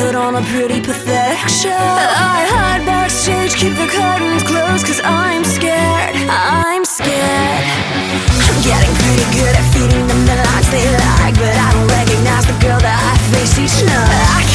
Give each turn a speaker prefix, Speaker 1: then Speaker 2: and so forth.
Speaker 1: put on a pretty pathetic show. I hide backstage, keep the curtains closed, cause I'm scared, I'm scared. I'm getting pretty good at feeding them the lines they like, but I don't recognize the girl that I face each night.